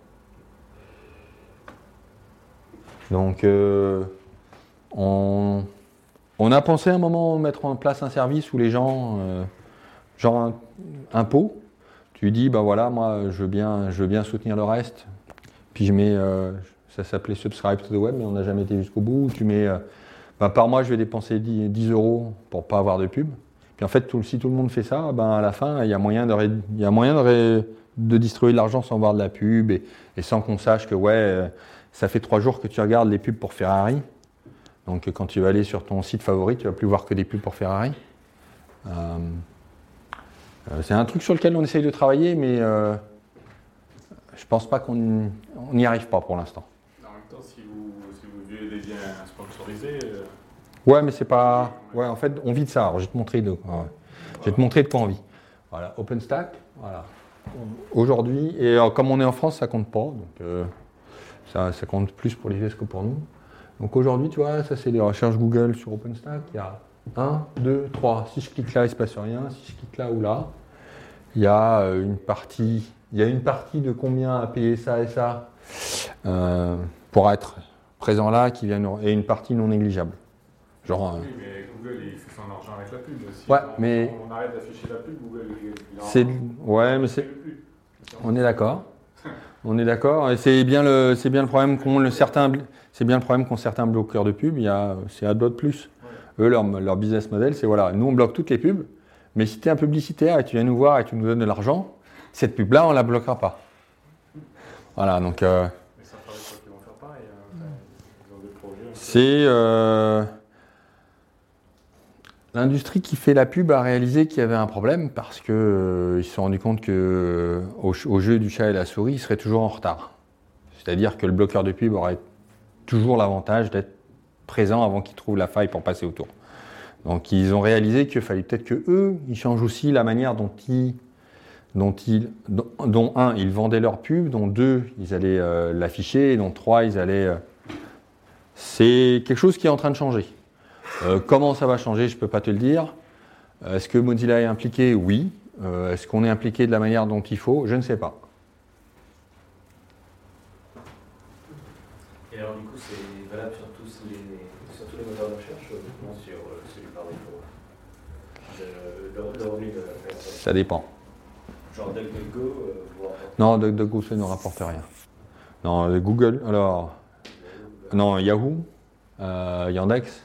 Donc, euh, on, on a pensé à un moment mettre en place un service où les gens, euh, genre un, un pot, tu dis, bah voilà, moi je veux bien, je veux bien soutenir le reste. Puis je mets, euh, ça s'appelait Subscribe to the Web, mais on n'a jamais été jusqu'au bout. Tu mets, euh, bah par mois je vais dépenser dix euros pour pas avoir de pub. Puis en fait, tout, si tout le monde fait ça, ben à la fin, il y a moyen de, ré, il y a moyen de, ré, de distribuer de l'argent sans voir de la pub et, et sans qu'on sache que ouais. Euh, ça fait trois jours que tu regardes les pubs pour Ferrari. Donc quand tu vas aller sur ton site favori, tu vas plus voir que des pubs pour Ferrari. Euh, euh, c'est un truc sur lequel on essaye de travailler, mais euh, je pense pas qu'on n'y arrive pas pour l'instant. En même temps, si vous, si vous vivez des liens sponsorisés... Euh... Ouais, mais c'est pas... Ouais, en fait, on vit de ça. Alors, je vais te montrer de, ouais. je vais te montrer de quoi on vit. Voilà, OpenStack, voilà. Aujourd'hui, et euh, comme on est en France, ça compte pas. Donc, euh, ça, ça compte plus pour les U S que pour nous. Donc aujourd'hui, tu vois, ça c'est les recherches Google sur OpenStack. Il y a un, deux, trois. Si je clique là, il ne se passe rien. Si je clique là ou là, il y a une partie, il y a une partie de combien a payé ça et ça euh, pour être présent là, qui vient, et une partie non négligeable. Genre, oui, mais Google, il fait son argent avec la pub. Si ouais, on, mais on arrête d'afficher la pub, Google, il en c'est, ouais, mais c'est, on est d'accord. On est d'accord. Et c'est bien le, c'est bien le problème qu'ont le certains, c'est bien le problème qu'ont certains bloqueurs de pub. Il y a, c'est AdBlock+. Ouais. Eux, leur, leur business model, c'est voilà, nous on bloque toutes les pubs, mais si tu es un publicitaire et tu viens nous voir et tu nous donnes de l'argent, cette pub-là, on la bloquera pas. Voilà, donc. Euh, mais ça paraît pas qu'ils vont faire pareil. Hein. Ils ont des projets. C'est euh, l'industrie qui fait la pub a réalisé qu'il y avait un problème parce qu'ils euh, se sont rendus compte que euh, au, au jeu du chat et la souris, ils seraient toujours en retard. C'est-à-dire que le bloqueur de pub aurait toujours l'avantage d'être présent avant qu'ils trouvent la faille pour passer autour. Donc ils ont réalisé qu'il fallait peut-être que eux, ils changent aussi la manière dont ils, dont ils, dont, dont un, ils vendaient leur pub, dont deux, ils allaient euh, l'afficher, et dont trois, ils allaient. Euh, c'est quelque chose qui est en train de changer. Euh, comment ça va changer, je ne peux pas te le dire. Euh, est-ce que Mozilla est impliqué? Oui. Euh, est-ce qu'on est impliqué de la manière dont il faut? Je ne sais pas. Et alors du coup, c'est valable sur tous les, sur tous les moteurs de recherche ou uniquement sur euh, celui par défaut? Le, le, le revenu de la personne. Ça dépend. Genre DuckDuckGo, euh, vous rapportez... Non, DuckDuckGo, ça ne rapporte rien. Non, euh, Google, alors... Non, Yahoo, euh, Yandex,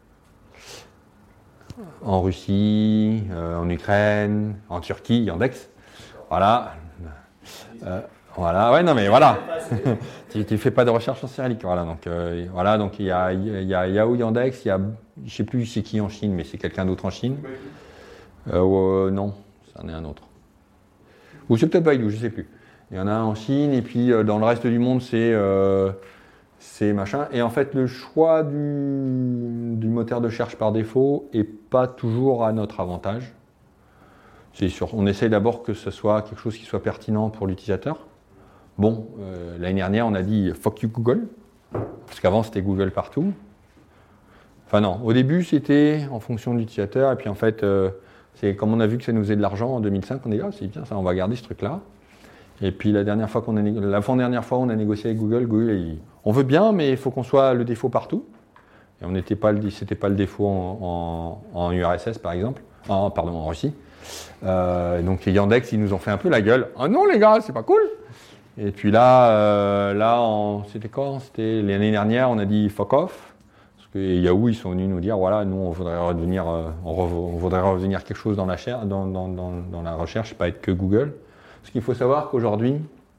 en Russie, euh, en Ukraine, en Turquie, Yandex. Voilà. Euh, voilà, ouais, non mais voilà. tu ne fais pas de recherche en cyrillique. Voilà, donc, euh, voilà, donc il y a, il y a Yahoo, Yandex, il y a, je ne sais plus c'est qui en Chine, mais c'est quelqu'un d'autre en Chine. Euh, euh, non, c'en est un autre. Ou c'est peut-être Baidu, je ne sais plus. Il y en a un en Chine, et puis euh, dans le reste du monde, c'est... Euh, c'est machin. Et en fait, le choix du, du moteur de recherche par défaut n'est pas toujours à notre avantage. C'est sûr, on essaye d'abord que ce soit quelque chose qui soit pertinent pour l'utilisateur. Bon, euh, l'année dernière, on a dit « fuck you Google », parce qu'avant, c'était Google partout. Enfin non, au début, c'était en fonction de l'utilisateur. Et puis en fait, euh, c'est comme on a vu que ça nous faisait de l'argent en deux mille cinq, on est là, ah, c'est bien ça, on va garder ce truc-là. Et puis la dernière fois qu'on a négocié, l'avant-dernière fois on a négocié avec Google, Google il, on veut bien, mais il faut qu'on soit le défaut partout. Et on n'était pas le, c'était pas le défaut en, en, en U R S S par exemple, en, pardon en Russie. Euh, donc les Yandex ils nous ont fait un peu la gueule. Ah non les gars, c'est pas cool. Et puis là, euh, là en, c'était quand? C'était l'année dernière, on a dit fuck off. Parce que Yahoo ils sont venus nous dire voilà, nous on voudrait revenir, euh, on, re, on voudrait revenir quelque chose dans la, cher, dans, dans, dans, dans la recherche, pas être que Google. Parce qu'il faut savoir qu'aujourd'hui,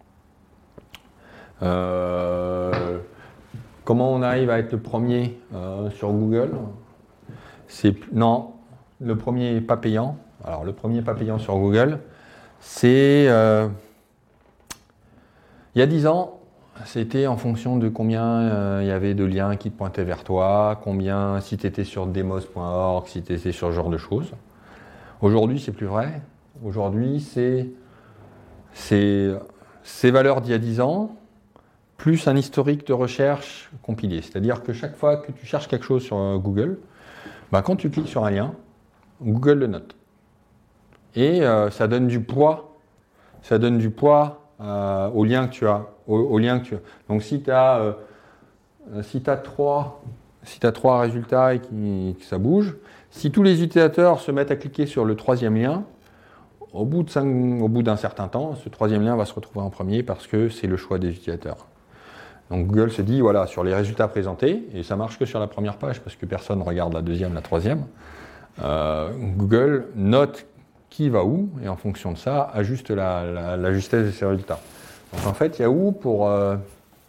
euh, comment on arrive à être le premier euh, sur Google? C'est, non, le premier pas payant. Alors, le premier pas payant sur Google, c'est... Euh, il y a dix ans, c'était en fonction de combien euh, il y avait de liens qui te pointaient vers toi, combien, si tu étais sur demos point org, si tu étais sur ce genre de choses. Aujourd'hui, c'est plus vrai. Aujourd'hui, c'est... C'est ces valeurs d'il y a dix ans, plus un historique de recherche compilé. C'est-à-dire que chaque fois que tu cherches quelque chose sur Google, bah quand tu cliques sur un lien, Google le note. Et euh, ça donne du poids, ça donne du poids euh, au lien que tu as. Au, au lien que tu as. Donc si tu as, euh, si tu as trois, si tu as trois résultats et qui, que ça bouge, si tous les utilisateurs se mettent à cliquer sur le troisième lien, Au bout, de cinq, au bout d'un certain temps, ce troisième lien va se retrouver en premier parce que c'est le choix des utilisateurs. Donc Google se dit, voilà, sur les résultats présentés, et ça marche que sur la première page parce que personne ne regarde la deuxième, la troisième, euh, Google note qui va où, et en fonction de ça, ajuste la, la, la justesse de ses résultats. Donc en fait, Yahoo, pour, euh,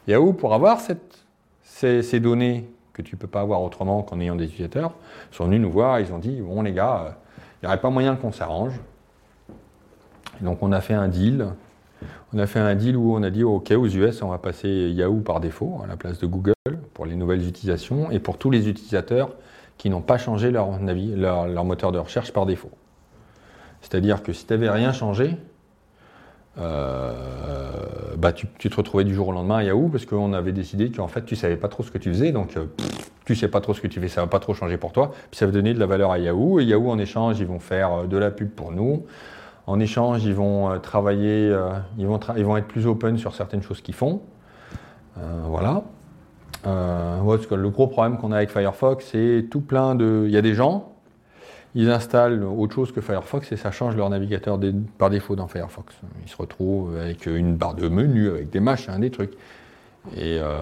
Yahoo, pour avoir cette, ces, ces données que tu ne peux pas avoir autrement qu'en ayant des utilisateurs, sont venus nous voir, ils ont dit, bon les gars, il n'y aurait pas moyen qu'on s'arrange. Donc on a fait un deal. On a fait un deal où on a dit, ok, aux U S, on va passer Yahoo par défaut, à la place de Google, pour les nouvelles utilisations, et pour tous les utilisateurs qui n'ont pas changé leur, navi- leur, leur moteur de recherche par défaut. C'est-à-dire que si tu n'avais rien changé, euh, bah tu, tu te retrouvais du jour au lendemain à Yahoo, parce qu'on avait décidé qu'en fait, tu ne savais pas trop ce que tu faisais, donc euh, pff, tu ne sais pas trop ce que tu fais, ça ne va pas trop changer pour toi, puis ça va donner de la valeur à Yahoo, et Yahoo, en échange, ils vont faire de la pub pour nous. En échange, ils vont euh, travailler, euh, ils, vont tra- ils vont être plus open sur certaines choses qu'ils font. Euh, voilà. Euh, ouais, parce que le gros problème qu'on a avec Firefox, c'est tout plein de... Il y a des gens, ils installent autre chose que Firefox et ça change leur navigateur des... par défaut dans Firefox. Ils se retrouvent avec une barre de menu, avec des machins, des trucs. Et, euh,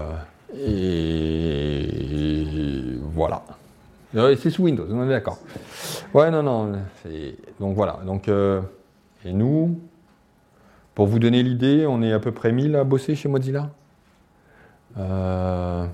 et voilà. C'est sous Windows, on est d'accord. Ouais, non, non. C'est... Donc voilà. Donc... Euh... Et nous, pour vous donner l'idée, on est à peu près mille à bosser chez Mozilla. Euh,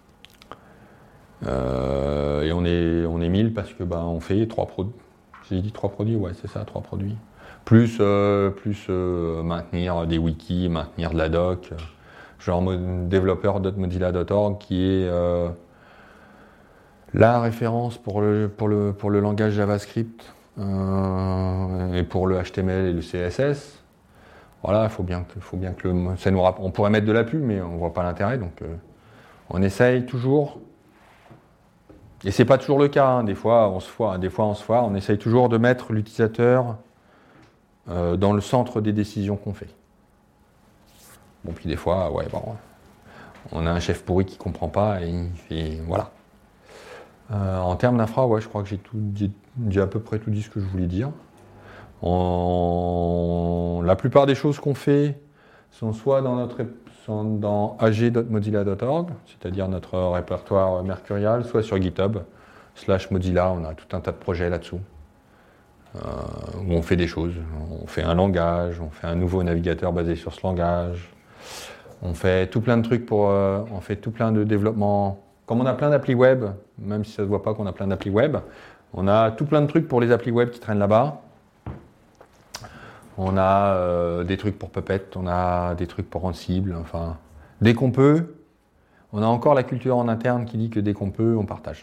euh, et on est, on est mille parce que bah, on fait trois produits. J'ai dit trois produits, ouais, c'est ça, trois produits. Plus, euh, plus euh, maintenir des wikis, maintenir de la doc. Genre développeur dot mozilla dot org qui est euh, la référence pour le, pour le, pour le langage JavaScript. Euh, et pour le H T M L et le C S S, voilà, il faut bien que, faut bien que le, ça nous rappelle, on pourrait mettre de la pub, mais on ne voit pas l'intérêt, donc euh, on essaye toujours, et c'est pas toujours le cas, hein, des fois on se foire, des fois on se foire, on essaye toujours de mettre l'utilisateur euh, dans le centre des décisions qu'on fait. Bon, puis des fois, ouais, bon, on a un chef pourri qui comprend pas, et, et voilà. Euh, en termes d'infra, ouais, je crois que j'ai tout dit, j'ai à peu près tout dit ce que je voulais dire. En... La plupart des choses qu'on fait sont soit dans notre sont dans a g dot mozilla dot org, c'est-à-dire notre répertoire mercurial, soit sur GitHub slash Mozilla. On a tout un tas de projets là-dessous euh, où on fait des choses. On fait un langage, on fait un nouveau navigateur basé sur ce langage. On fait tout plein de trucs pour, euh, on fait tout plein de développement. Comme on a plein d'applis web, même si ça ne se voit pas qu'on a plein d'applis web, on a tout plein de trucs pour les applis web qui traînent là-bas. On a euh, des trucs pour Puppet, on a des trucs pour Ansible, enfin, dès qu'on peut, on a encore la culture en interne qui dit que dès qu'on peut, on partage.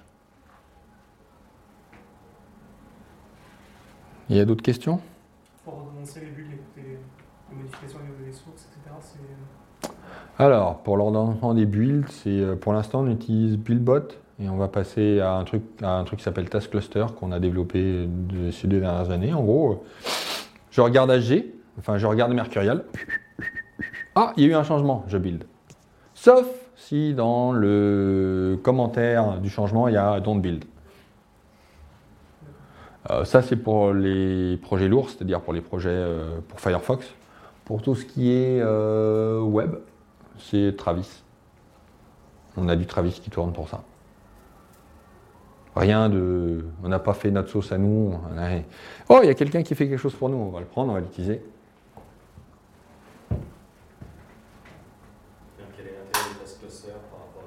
Il y a d'autres questions ? Pour ordonnancer les builds, les, les modifications au niveau des sources, et cetera, c'est... Alors, pour l'ordonnancement des builds, c'est, pour l'instant, on utilise BuildBot et on va passer à un truc, à un truc qui s'appelle Task Cluster qu'on a développé de, ces deux dernières années. En gros, je regarde H G, enfin, je regarde Mercurial. Ah, il y a eu un changement, je build. Sauf si dans le commentaire du changement, il y a Don't Build. Euh, ça, c'est pour les projets lourds, c'est-à-dire pour les projets euh, pour Firefox. Pour tout ce qui est euh, web, c'est Travis. On a du Travis qui tourne pour ça. Rien de... On n'a pas fait notre sauce à nous. On a... Oh, il y a quelqu'un qui fait quelque chose pour nous. On va le prendre, on va l'utiliser. Quel est l'intérêt du Task Cluster par rapport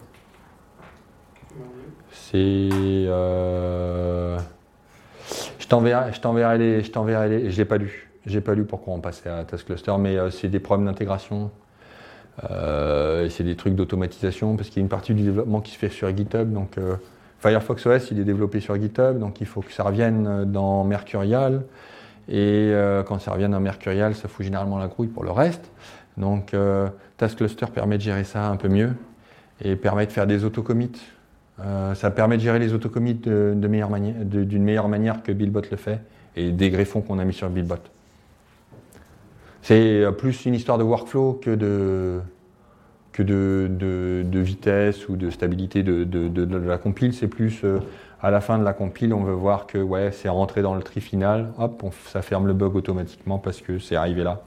à BuildBot ? C'est... Euh... Je t'enverrai, je t'enverrai les... Je t'enverrai les... Je l'ai pas lu. J'ai pas lu pourquoi on passait à Task Cluster, mais euh, c'est des problèmes d'intégration. Euh, c'est des trucs d'automatisation, parce qu'il y a une partie du développement qui se fait sur GitHub. Donc, euh, Firefox O S, il est développé sur GitHub, donc il faut que ça revienne dans Mercurial. Et euh, quand ça revient dans Mercurial, ça fout généralement la grouille pour le reste. Donc, euh, Task Cluster permet de gérer ça un peu mieux et permet de faire des autocommits. Euh, ça permet de gérer les autocommits de, de meilleure manière, de, d'une meilleure manière que BuildBot le fait et des greffons qu'on a mis sur BuildBot. C'est plus une histoire de workflow que de, que de, de, de vitesse ou de stabilité de, de, de, de la compile. C'est plus euh, à la fin de la compile, on veut voir que ouais, c'est rentré dans le tri final. Hop, on, ça ferme le bug automatiquement parce que c'est arrivé là.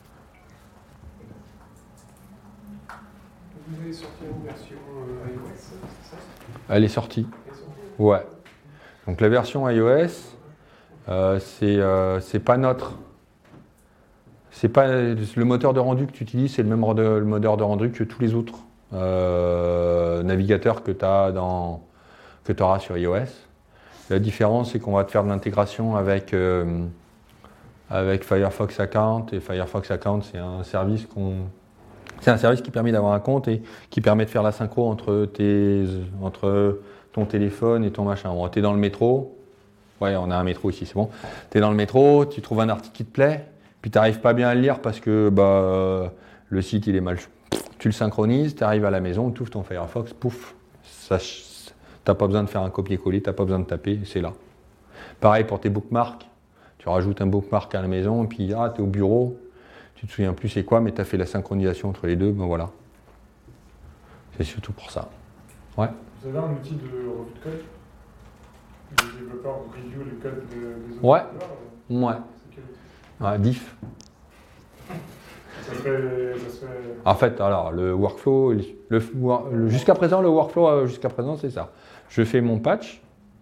Vous avez sorti une version euh, iOS, c'est ça ? Elle est sortie. Elle est sortie ? Ouais. Donc la version iOS, euh, c'est euh, c'est pas notre. c'est pas le moteur de rendu que tu utilises, c'est le même de, le moteur de rendu que tous les autres euh, navigateurs que tu as dans que tu auras sur iOS. La différence, c'est qu'on va te faire de l'intégration avec euh, avec Firefox Account, et Firefox Account, c'est un service qu'on c'est un service qui permet d'avoir un compte et qui permet de faire la synchro entre tes entre ton téléphone et ton machin. Bon, tu es dans le métro. Ouais, on a un métro ici, c'est bon. Tu es dans le métro, tu trouves un article qui te plaît, puis tu n'arrives pas bien à le lire parce que bah, le site il est mal. Tu le synchronises, tu arrives à la maison, tu ouvres ton Firefox, pouf, tu n'as pas besoin de faire un copier-coller, tu n'as pas besoin de taper, c'est là. Pareil pour tes bookmarks, tu rajoutes un bookmark à la maison, et puis ah, tu es au bureau, tu te souviens plus c'est quoi, mais tu as fait la synchronisation entre les deux, ben voilà. C'est surtout pour ça. Ouais. Vous avez un outil de revue de code? Les développeurs review les codes de, des autres Ouais. développeurs? Ouais. C'est quel outil? Ouais, diff. Ça serait, ça serait... En fait, alors, le workflow, le, le- le- jusqu'à présent, le workflow, euh, jusqu'à présent, c'est ça. Je fais mon patch,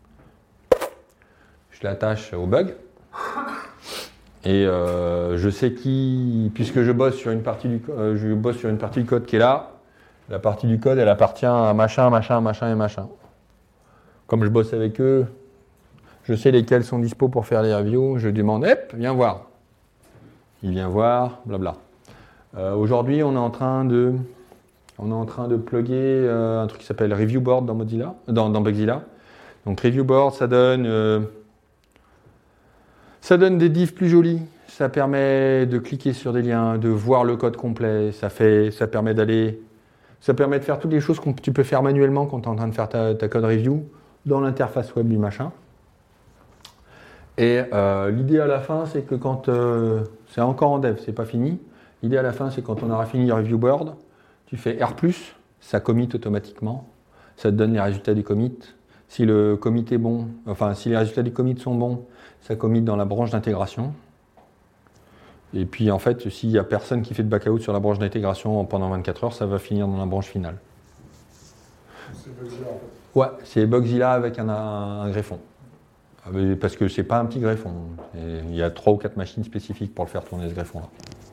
je l'attache au bug, et euh, je sais qui, puisque je bosse sur une partie du, co- euh, je bosse sur une partie du code qui est là, la partie du code, elle appartient à machin, machin, machin et machin. Comme je bosse avec eux, je sais lesquels sont dispo pour faire les reviews, je demande, hep, viens voir. Il vient voir, blabla. Euh, Aujourd'hui, on est en train de, on est en train de plugger euh, un truc qui s'appelle Review Board dans Mozilla, dans, dans Bugzilla. Donc Review Board, ça donne, euh, ça donne des diffs plus jolis. Ça permet de cliquer sur des liens, de voir le code complet. Ça fait, ça permet d'aller, ça permet de faire toutes les choses que tu peux faire manuellement quand tu es en train de faire ta, ta code review dans l'interface web du machin. Et euh, l'idée à la fin, c'est que quand euh, c'est encore en dev, c'est pas fini. L'idée à la fin, c'est quand on aura fini Review Board, tu fais R plus, ça commit automatiquement, ça te donne les résultats du commit. Si le commit est bon, enfin si les résultats du commit sont bons, ça commit dans la branche d'intégration. Et puis en fait, s'il n'y a personne qui fait de backout sur la branche d'intégration pendant vingt-quatre heures, ça va finir dans la branche finale. C'est Bugzilla en fait. Ouais, c'est Bugzilla avec un, un greffon. Parce que c'est pas un petit greffon. Et il y a trois ou quatre machines spécifiques pour le faire tourner ce greffon-là.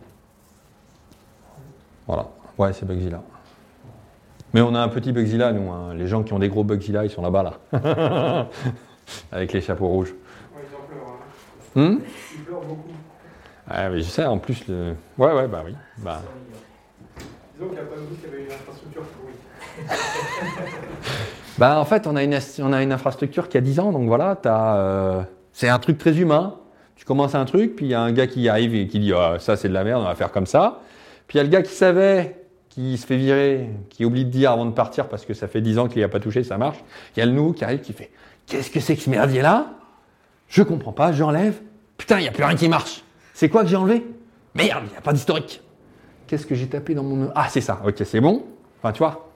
Voilà. Ouais, c'est Bugzilla. Mais on a un petit Bugzilla, nous. Hein. Les gens qui ont des gros Bugzilla, ils sont là-bas, là. Avec les chapeaux rouges. Ouais, ils en pleurent. Hein. Hum Ils pleurent beaucoup. Ah, mais je sais, en plus, le... Ouais, ouais, bah oui. Bah. Disons qu'il n'y a pas de doute qu'il y avait une infrastructure pourrie. Bah, en fait, on a, une, on a une infrastructure qui a dix ans, donc voilà, t'as, euh, c'est un truc très humain. Tu commences un truc, puis il y a un gars qui arrive et qui dit oh, ça c'est de la merde, on va faire comme ça. Puis il y a le gars qui savait, qui se fait virer, qui oublie de dire avant de partir parce que ça fait dix ans qu'il n'y a pas touché, ça marche. Il y a le nouveau qui arrive qui fait qu'est-ce que c'est que ce merdier là? Je comprends pas, j'enlève. Putain, il n'y a plus rien qui marche. C'est quoi que j'ai enlevé? Merde, il n'y a pas d'historique. Qu'est-ce que j'ai tapé dans mon... Ah, c'est ça, ok, c'est bon. Enfin, tu vois.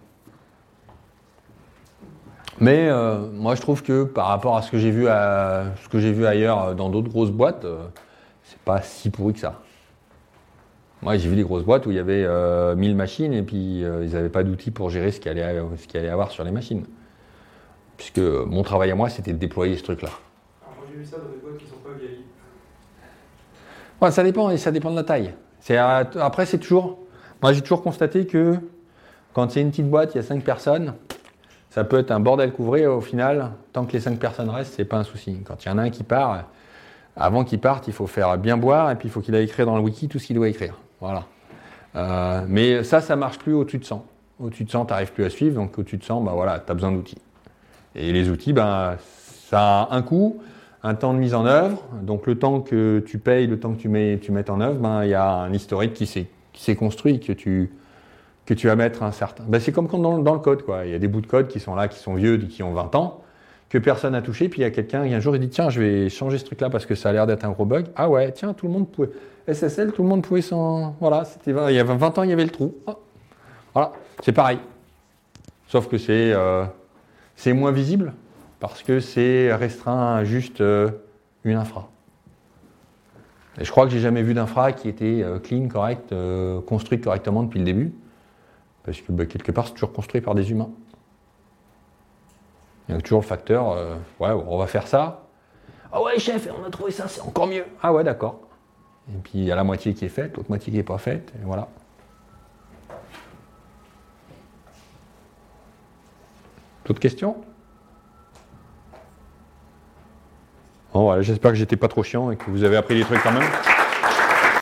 Mais euh, moi, je trouve que par rapport à ce que j'ai vu, à, ce que j'ai vu ailleurs dans d'autres grosses boîtes, euh, c'est pas si pourri que ça. Moi, j'ai vu des grosses boîtes où il y avait euh, mille machines et puis euh, ils n'avaient pas d'outils pour gérer ce qu'il allait, ce qu'il allait avoir sur les machines. Puisque mon travail à moi, c'était de déployer ce truc-là. Alors, moi, j'ai vu ça dans des boîtes qui ne sont pas vieillies. Ouais, ça dépend, et ça dépend de la taille. C'est, après, c'est toujours... Moi, j'ai toujours constaté que quand c'est une petite boîte, il y a cinq personnes, ça peut être un bordel couvré. Au final, tant que les cinq personnes restent, c'est pas un souci. Quand il y en a un qui part, avant qu'il parte, il faut faire bien boire et puis il faut qu'il aille écrire dans le wiki tout ce qu'il doit écrire. Voilà. Euh, mais ça, ça marche plus au-dessus de cent. Au-dessus de cent, tu n'arrives plus à suivre, donc au-dessus de cent, ben voilà, tu as besoin d'outils. Et les outils, ben, ça a un coût, un temps de mise en œuvre. Donc le temps que tu payes, le temps que tu mets, tu mets en œuvre, ben, il y a un historique qui s'est, qui s'est construit, que tu, que tu vas mettre un certain... Ben, c'est comme quand dans, dans le code, quoi. Il y a des bouts de code qui sont là, qui sont vieux, qui ont vingt ans, que personne n'a touché, puis il y a quelqu'un qui un jour il dit tiens, je vais changer ce truc-là parce que ça a l'air d'être un gros bug. Ah ouais, tiens, tout le monde pouvait... S S L, tout le monde pouvait s'en... Voilà, c'était... il y a vingt ans, il y avait le trou. Oh. Voilà, c'est pareil. Sauf que c'est, euh, c'est moins visible parce que c'est restreint à juste euh, une infra. Et je crois que j'ai jamais vu d'infra qui était euh, clean, correct, euh, construite correctement depuis le début. Parce que bah, quelque part, c'est toujours construit par des humains. Il y a toujours le facteur, euh, ouais, on va faire ça. Ah ouais, chef, on a trouvé ça, c'est encore mieux. Ah ouais, d'accord. Et puis il y a la moitié qui est faite, l'autre moitié qui n'est pas faite, et voilà. D'autres questions? Bon, voilà, j'espère que j'étais pas trop chiant et que vous avez appris des trucs quand même.